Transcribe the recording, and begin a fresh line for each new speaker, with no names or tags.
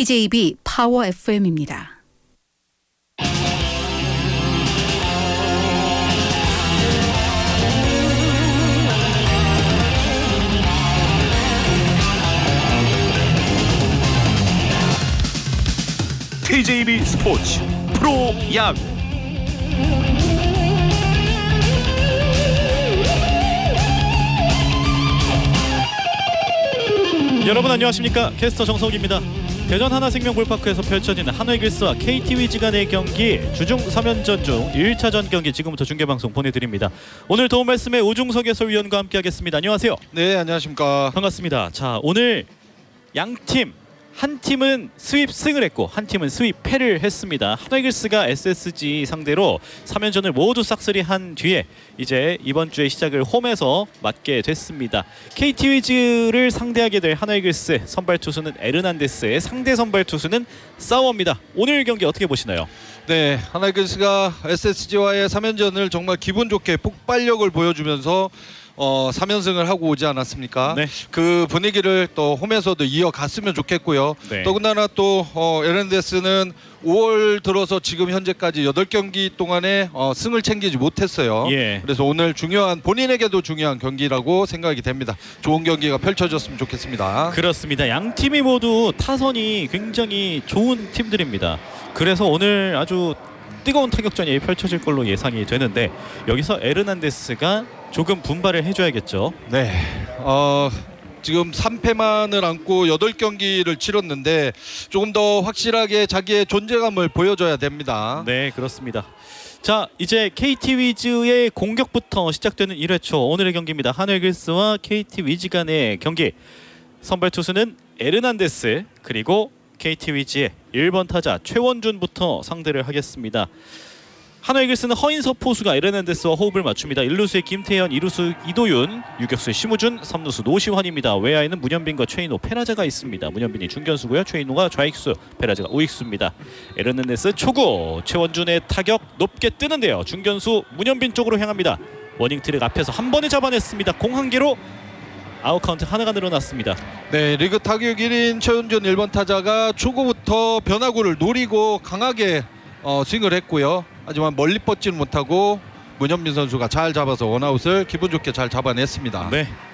TJB 파워 FM입니다.
TJB 스포츠 프로야구 여러분 안녕하십니까? 캐스터 정석입니다. 대전 하나생명 볼파크에서 펼쳐지는 한화 이글스와 KT 위즈 간의 경기 주중 3연전 중 1차전 경기 지금부터 중계방송 보내드립니다. 오늘 도움 말씀에 오중석 해설위원과 함께하겠습니다. 안녕하세요.
네, 안녕하십니까.
반갑습니다. 자, 오늘 양팀 한 팀은 스윕 승을 했고 한 팀은 스윕 패를 했습니다. 한화 이글스가 SSG 상대로 3연전을 모두 싹쓸이한 뒤에 이제 이번 주에 시작을 홈에서 맞게 됐습니다. KT 위즈를 상대하게 될 한화 이글스 선발 투수는 에르난데스의 상대 선발 투수는 사워입니다. 오늘 경기 어떻게 보시나요?
네, 한화 이글스가 SSG와의 3연전을 정말 기분 좋게 폭발력을 보여주면서 3연승을 하고 오지 않았습니까?
네.
그 분위기를 또 홈에서도 이어갔으면 좋겠고요.
네.
더군다나 또 에르난데스는 5월 들어서 지금 현재까지 8경기 동안에 승을 챙기지 못했어요.
예.
그래서 오늘 중요한, 본인에게도 중요한 경기라고 생각이 됩니다. 좋은 경기가 펼쳐졌으면 좋겠습니다.
그렇습니다. 양 팀이 모두 타선이 굉장히 좋은 팀들입니다. 그래서 오늘 아주 뜨거운 타격전이 펼쳐질 걸로 예상이 되는데 여기서 에르난데스가 조금 분발을 해줘야겠죠.
네, 지금 3패만을 안고 8경기를 치렀는데 조금 더 확실하게 자기의 존재감을 보여줘야 됩니다.
네, 그렇습니다. 자, 이제 KT 위즈의 공격부터 시작되는 1회초 오늘의 경기입니다. 한화 이글스와 KT 위즈 간의 경기. 선발 투수는 에르난데스 그리고 KT 위즈의 1번 타자 최원준부터 상대를 하겠습니다. 한화 이글스는 허인섭 포수가 에르난데스와 호흡을 맞춥니다. 1루수의 김태현, 2루수 이도윤, 유격수의 심우준, 3루수 노시환입니다. 외야에는 문현빈과 최인호, 페라자가 있습니다. 문현빈이 중견수고요. 최인호가 좌익수, 페라자가 우익수입니다. 에르난데스 초구, 최원준의 타격 높게 뜨는데요. 중견수 문현빈 쪽으로 향합니다. 워닝 트랙 앞에서 한 번에 잡아냈습니다. 공 한 개로 아웃 카운트 하나가 늘어났습니다.
네, 리그 타격 1인 최원준 1번 타자가 초구부터 변화구를 노리고 강하게 스윙을 했고요. 하지만 멀리 뻗지는 못하고 문현빈 선수가 잘 잡아서 원아웃을 기분 좋게 잘 잡아냈습니다.
네.